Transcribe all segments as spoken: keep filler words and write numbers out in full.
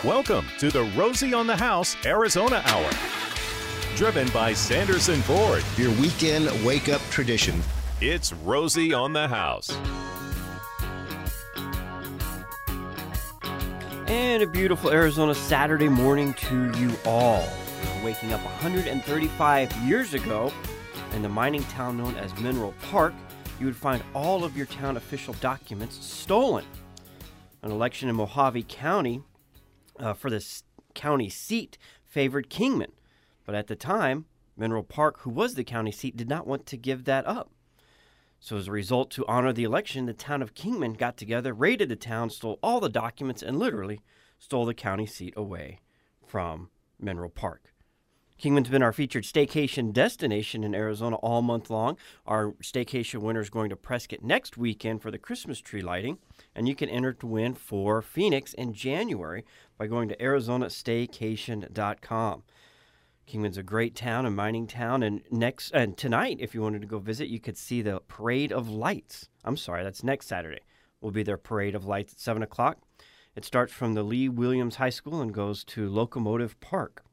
Welcome to the Rosie on the House Arizona Hour. Driven by Sanderson Ford. Your weekend wake-up tradition. It's Rosie on the House. And a beautiful Arizona Saturday morning to you all. Waking up one hundred thirty-five years ago in the mining town known as Mineral Park, you would find all of your town official documents stolen. An election in Mojave County uh, for the s- county seat favored Kingman. But at the time, Mineral Park, who was the county seat, did not want to give that up. So as a result, to honor the election, the town of Kingman got together, raided the town, stole all the documents, and literally stole the county seat away from Mineral Park. Kingman's been our featured staycation destination in Arizona all month long. Our staycation winner is going to Prescott next weekend for the Christmas tree lighting, and you can enter to win for Phoenix in January by going to arizona staycation dot com. Kingman's a great town, a mining town, and next and tonight, if you wanted to go visit, you could see the Parade of Lights. I'm sorry, that's next Saturday. Will be their Parade of Lights at seven o'clock. It starts from the Lee Williams High School and goes to Locomotive Park.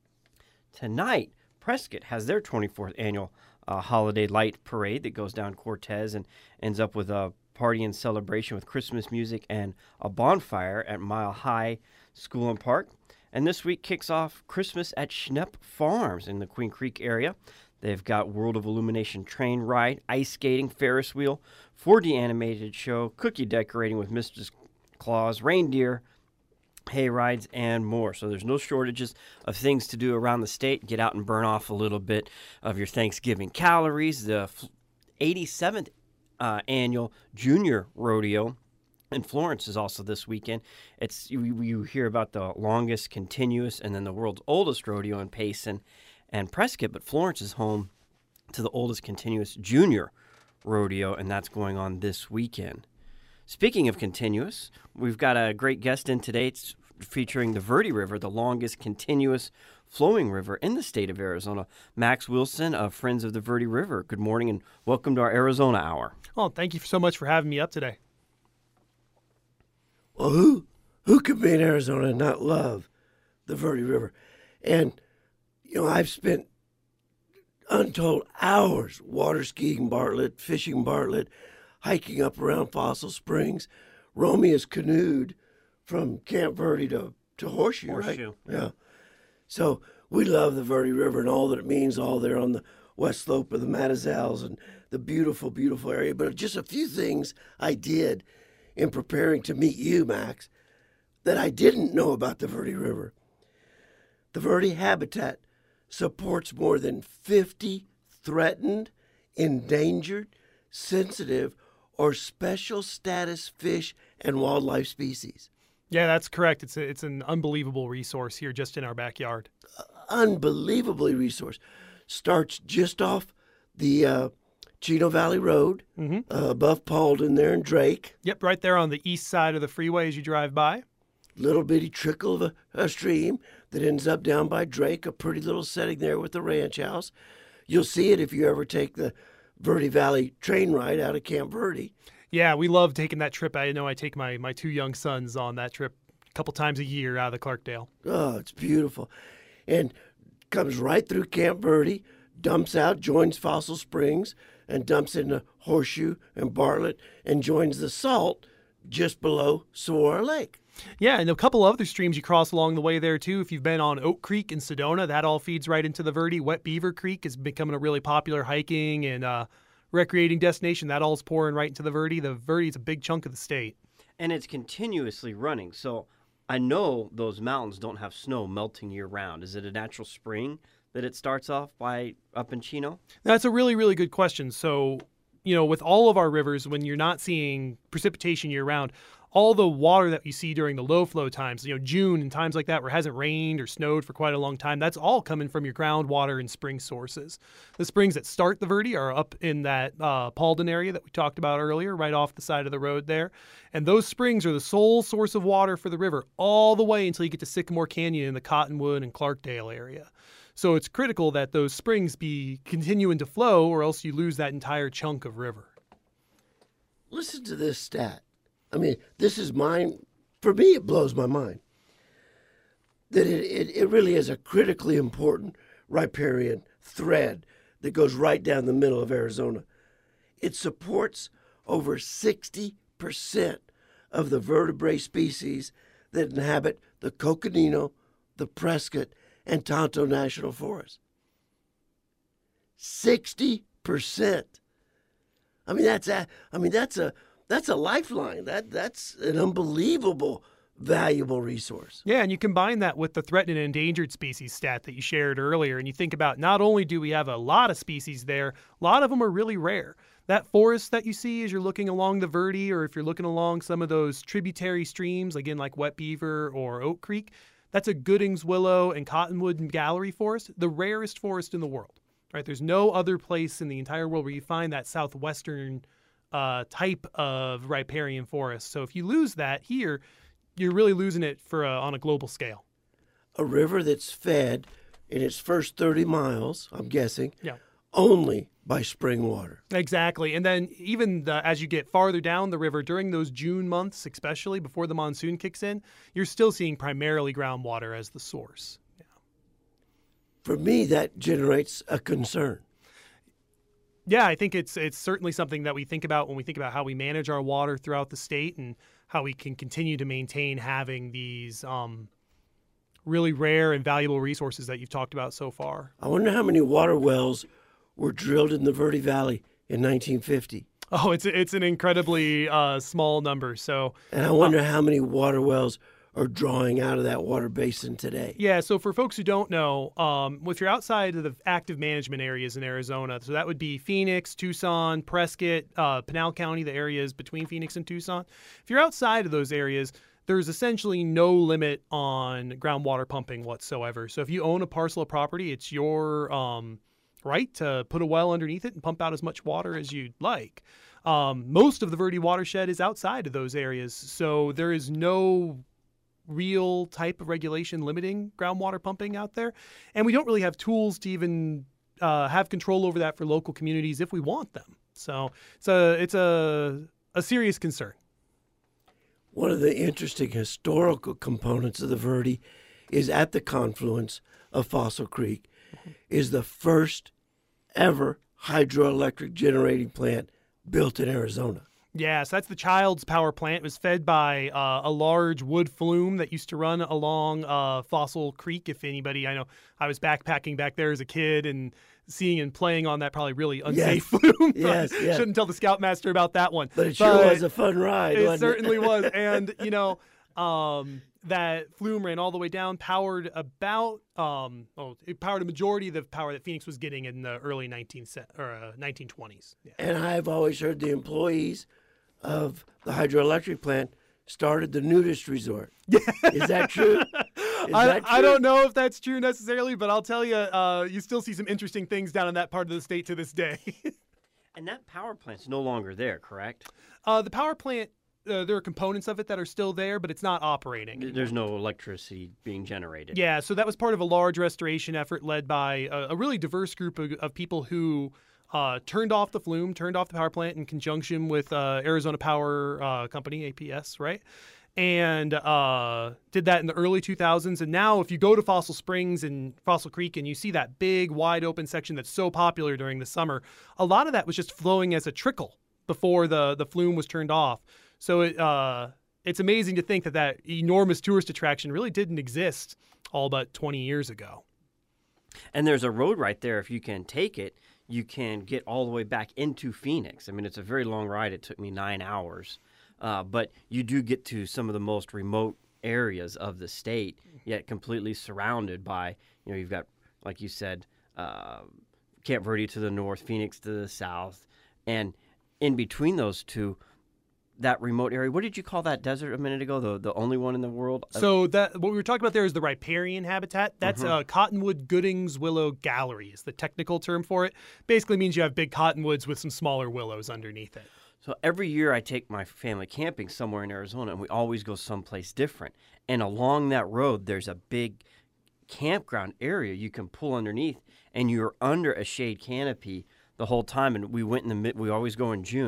Tonight, Prescott has their twenty-fourth annual uh, Holiday Light Parade that goes down Cortez and ends up with a party and celebration with Christmas music and a bonfire at Mile High School and Park. And this week kicks off Christmas at Schnepp Farms in the Queen Creek area. They've got World of Illumination train ride, ice skating, Ferris wheel, four D animated show, cookie decorating with Mister Claus, reindeer, hay rides, and more. So there's no shortages of things to do around the state. Get out and burn off a little bit of your Thanksgiving calories. The eighty-seventh uh, annual Junior Rodeo in Florence is also this weekend. It's you, you hear about the longest continuous and then the world's oldest rodeo in Payson and Prescott, but Florence is home to the oldest continuous Junior Rodeo, and that's going on this weekend. Speaking of continuous, we've got a great guest in today. It's featuring the Verde River, the longest continuous flowing river in the state of Arizona. Max Wilson of Friends of the Verde River. Good morning and welcome to our Arizona Hour. Well, thank you so much for having me up today. Well, who who could be in Arizona and not love the Verde River? And, you know, I've spent untold hours water skiing Bartlett, fishing Bartlett, hiking up around Fossil Springs. Romy has canoed from Camp Verde to, to Horseshoe, Horseshoe. right? Yeah. So we love the Verde River and all that it means, all there on the west slope of the Matazals and the beautiful, beautiful area. But just a few things I did in preparing to meet you, Max, that I didn't know about the Verde River. The Verde habitat supports more than fifty threatened, endangered, sensitive, or special status fish and wildlife species. Yeah, that's correct. It's a, it's an unbelievable resource here just in our backyard. Uh, unbelievably resource. Starts just off the uh, Chino Valley Road, Mm-hmm. uh, above Paulden there in Drake. Yep, right there on the east side of the freeway as you drive by. Little bitty trickle of a, a stream that ends up down by Drake, a pretty little setting there with the ranch house. You'll see it if you ever take the Verde Valley train ride out of Camp Verde. Yeah, we love taking that trip. I know I take my, my two young sons on that trip a couple times a year out of the Clarkdale. Oh, it's beautiful. And comes right through Camp Verde, dumps out, joins Fossil Springs, and dumps into Horseshoe and Bartlett, and joins the Salt just below Saguaro Lake. Yeah, and a couple other streams you cross along the way there, too. If you've been on Oak Creek in Sedona, that all feeds right into the Verde. Wet Beaver Creek is becoming a really popular hiking and uh, recreating destination. That all's pouring right into the Verde. The Verde is a big chunk of the state. And it's continuously running, so I know those mountains don't have snow melting year-round. Is it a natural spring that it starts off by up in Chino? That's a really, really good question. So, you know, with all of our rivers, when you're not seeing precipitation year-round, all the water that you see during the low flow times, you know, June and times like that where it hasn't rained or snowed for quite a long time, that's all coming from your groundwater and spring sources. The springs that start the Verde are up in that uh, Paulden area that we talked about earlier, right off the side of the road there. And those springs are the sole source of water for the river all the way until you get to Sycamore Canyon in the Cottonwood and Clarkdale area. So it's critical that those springs be continuing to flow or else you lose that entire chunk of river. Listen to this stat. I mean, this is mine. For me, it blows my mind. that it, it, it really is a critically important riparian thread that goes right down the middle of Arizona. It supports over sixty percent of the vertebrate species that inhabit the Coconino, the Prescott, and Tonto National Forest. sixty percent. I mean that's a, I mean that's a that's a lifeline. That that's an unbelievable valuable resource. Yeah, and you combine that with the threatened and endangered species stat that you shared earlier, and you think about not only do we have a lot of species there, a lot of them are really rare. That forest that you see as you're looking along the Verde, or if you're looking along some of those tributary streams, again like Wet Beaver or Oak Creek, that's a Gooding's willow and cottonwood and gallery forest, the rarest forest in the world. Right? There's no other place in the entire world where you find that southwestern uh, type of riparian forest. So if you lose that here, you're really losing it for a, on a global scale. A river that's fed in its first thirty miles, I'm guessing, Yeah. only by spring water. Exactly. And then even the, as you get farther down the river during those June months, especially before the monsoon kicks in, you're still seeing primarily groundwater as the source. Yeah. For me, that generates a concern. Yeah, I think it's it's certainly something that we think about when we think about how we manage our water throughout the state and how we can continue to maintain having these um, really rare and valuable resources that you've talked about so far. I wonder how many water wells were drilled in the Verde Valley in nineteen fifty. Oh, it's it's an incredibly uh, small number. So, And I wonder how many water wells are drawing out of that water basin today. yeah. So for folks who don't know, um, if you're outside of the active management areas in Arizona, so that would be Phoenix, Tucson, Prescott, uh, Pinal County, the areas between Phoenix and Tucson. If you're outside of those areas, there's essentially no limit on groundwater pumping whatsoever. So if you own a parcel of property, it's your um, right to put a well underneath it and pump out as much water as you'd like. Um, most of the Verde watershed is outside of those areas, so there is no real type of regulation limiting groundwater pumping out there. And we don't really have tools to even uh, have control over that for local communities if we want them. So it's a, it's a, a serious concern. One of the interesting historical components of the Verde is at the confluence of Fossil Creek is the first ever hydroelectric generating plant built in Arizona. Yes, that's the Childs Power Plant. It was fed by uh, a large wood flume that used to run along uh, Fossil Creek. If anybody, I know I was backpacking back there as a kid and seeing and playing on that probably really unsafe Yes. flume. Yes, yes. Shouldn't tell the Scoutmaster about that one. But it sure was a fun ride, It wasn't certainly it? was. And, you know, um, that flume ran all the way down, powered about, um, oh, it powered a majority of the power that Phoenix was getting in the early nineteen or uh, nineteen twenties. Yeah. And I've always heard the employees of the hydroelectric plant started the nudist resort. Is that true? Is I, that I true? don't know if that's true necessarily, but I'll tell you, uh, you still see some interesting things down in that part of the state to this day. And that power plant's no longer there, correct? uh, the power plant, uh, there are components of it that are still there, but it's not operating. There's no electricity being generated. Yeah, so that was part of a large restoration effort led by a, a really diverse group of, of people who uh, turned off the flume, turned off the power plant in conjunction with uh, Arizona Power uh, Company, A P S, right? And uh, did that in the early two thousands. And now if you go to Fossil Springs and Fossil Creek and you see that big, wide open section that's so popular during the summer, a lot of that was just flowing as a trickle before the, the flume was turned off. So it, uh, it's amazing to think that that enormous tourist attraction really didn't exist all but twenty years ago. And there's a road right there. If you can take it, you can get all the way back into Phoenix. I mean, it's a very long ride. It took me nine hours. Uh, but you do get to some of the most remote areas of the state, yet completely surrounded by, you know, you've got, like you said, uh, Camp Verde to the north, Phoenix to the south. And in between those two, that remote area, what did you call that desert a minute ago? The the only one in the world? So that what we were talking about there is the riparian habitat. That's Mhm. uh, Cottonwood Gooding's Willow Gallery is the technical term for it. Basically means you have big cottonwoods with some smaller willows underneath it. So every year I take my family camping somewhere in Arizona, and we always go someplace different. And along that road, there's a big campground area you can pull underneath, and you're under a shade canopy the whole time. And we went in the mid, we always go in June,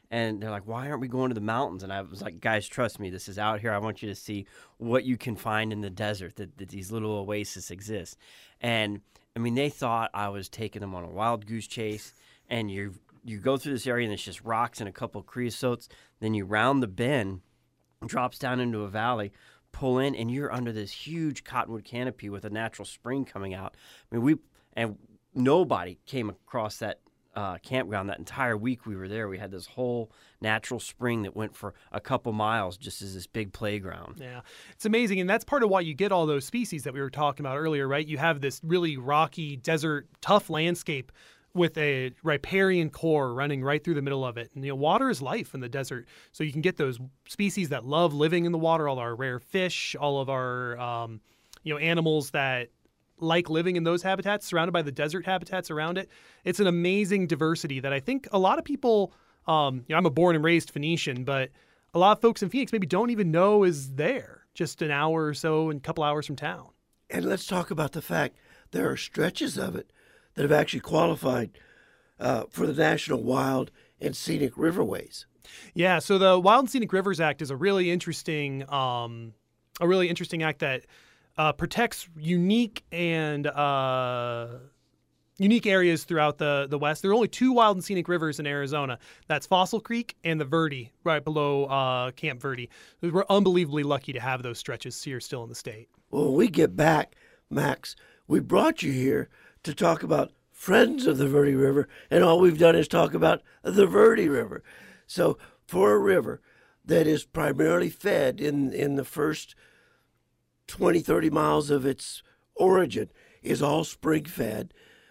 And they're like, why aren't we going to the mountains? And I was like, guys, trust me, this is out here. I want you to see what you can find in the desert, that, that these little oases exist. And, I mean, they thought I was taking them on a wild goose chase. And you you go through this area, and it's just rocks and a couple of creosotes. Then you round the bend, drops down into a valley, pull in, and you're under this huge cottonwood canopy with a natural spring coming out. I mean, we and nobody came across that uh, campground that entire week we were there. We had this whole natural spring that went for a couple miles just as this big playground. Yeah, it's amazing. And that's part of why you get all those species that we were talking about earlier, right? You have this really rocky, desert, tough landscape with a riparian core running right through the middle of it. And, you know, water is life in the desert. So you can get those species that love living in the water, all our rare fish, all of our, um, you know, animals that like living in those habitats, surrounded by the desert habitats around it. It's an amazing diversity that I think a lot of people, um, you know, I'm a born and raised Phoenician, but a lot of folks in Phoenix maybe don't even know is there just an hour or so and a couple hours from town. And let's talk about the fact there are stretches of it that have actually qualified uh, for the National Wild and Scenic Riverways. Yeah, so the Wild and Scenic Rivers Act is a really interesting, um, a really interesting act that uh, protects unique and uh, unique areas throughout the the West. There are only two wild and scenic rivers in Arizona. That's Fossil Creek and the Verde, right below uh, Camp Verde. We're unbelievably lucky to have those stretches here still in the state. Well, when we get back, Max, we brought you here to talk about Friends of the Verde River, and all we've done is talk about the Verde River. So for a river that is primarily fed in, in the first twenty, thirty miles of its origin, is all spring-fed,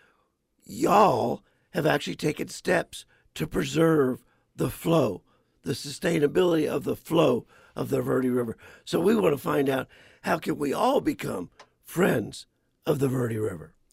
y'all have actually taken steps to preserve the flow, the sustainability of the flow of the Verde River. So we want to find out, how can we all become friends of the Verde River?